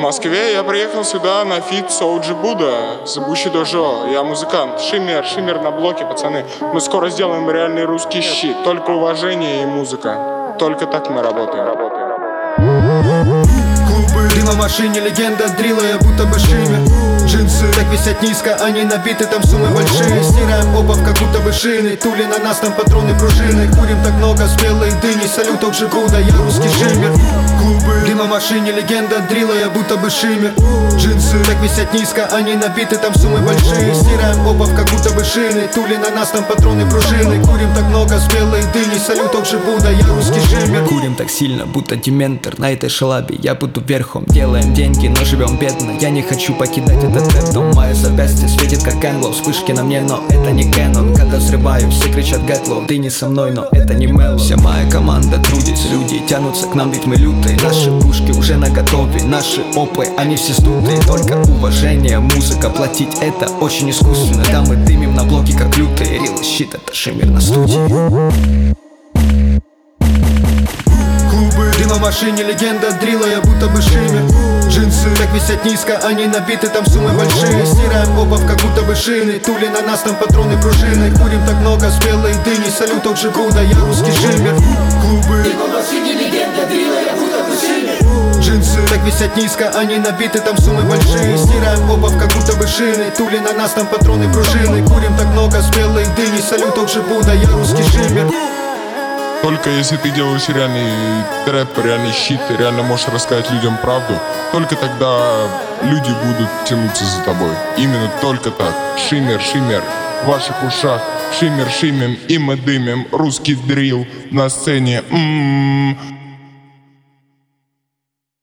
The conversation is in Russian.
Москве я приехал сюда на фит с OG Buddha, с Bushido Joe. Я музыкант. Шиммер на блоке, пацаны. Мы скоро сделаем реальный русский щит. Только уважение и музыка. Только так мы работаем. Клубы, дым в машине, легенда дрила, я будто бы шиммер. Джинсы так висят низко, они набиты, там суммы большие. Стираем обувь, как будто бы шины. Тули на нас, там патроны, пружины. Курим так много спелой дыни, салют OG Buddha, я русский шиммер. Клубы, дым в машине, легенда дрила, я будто бы шиммер. Джинсы так висят низко, они набиты, там суммы большие. Стираем обувь, как будто бы шины. Тули на нас, там патроны, пружины. Курим так много спелой дыни, салют OG Buddha, я русский шиммер. Курим так сильно, будто дементор. На этой шалабе я буду верхом. Делаем деньги, но живем бедно. Я не хочу покидать этот дом. Мое запястье светит как Энглоу. Вспышки на мне, но это не Кэнон. Когда взрываю, все кричат Get Low. Ты не со мной, но это не Меллоу. Вся моя команда трудится, люди тянутся к нам, ведь мы лютые. Наши пушки уже наготове, наши опы, они все стутые. Только уважение, музыка, платить это очень искусственно. Да, мы дымим на блоке, как лютые. Рил щит, это шиммер на студии. Дым в машине, легенда дрила, я будто бы шиммер. Джинсы так висят низко, они набиты, там суммы большие. Стираем обувь, как будто бы шины. Тули на нас, там патроны, пружины. Курим так много спелой дыни, салют OG Buddha, я русский шиммер. Клубы, Дым в машине, легенда дрила, я будто бы шиммер. джинсы так висят низко, они набиты, там суммы большие. Стираем обувь, как будто бы шины. Тули на нас, там патроны, пружины. Курим так много спелой дыни, салют OG Buddha, я русский шиммер. Только если ты делаешь реальный трэп, реальный щит, ты реально можешь рассказать людям правду, только тогда люди будут тянуться за тобой. Именно только так. Шиммер в ваших ушах. Шиммер шимим, и мы дымим. Русский дрил на сцене.